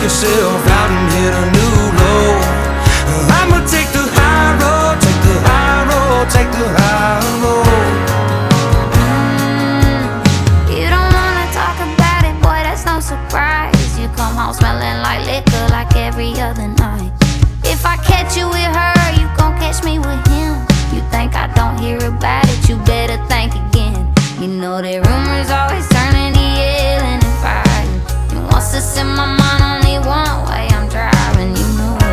yourself out and hit a new low. I'ma take the high road, take the high road, take the high road. You don't wanna talk about it, boy, that's no surprise. You come home smelling like liquor like every other night. If I catch you with her, you gon' catch me with him. You think I don't hear about it, you better think again. You know that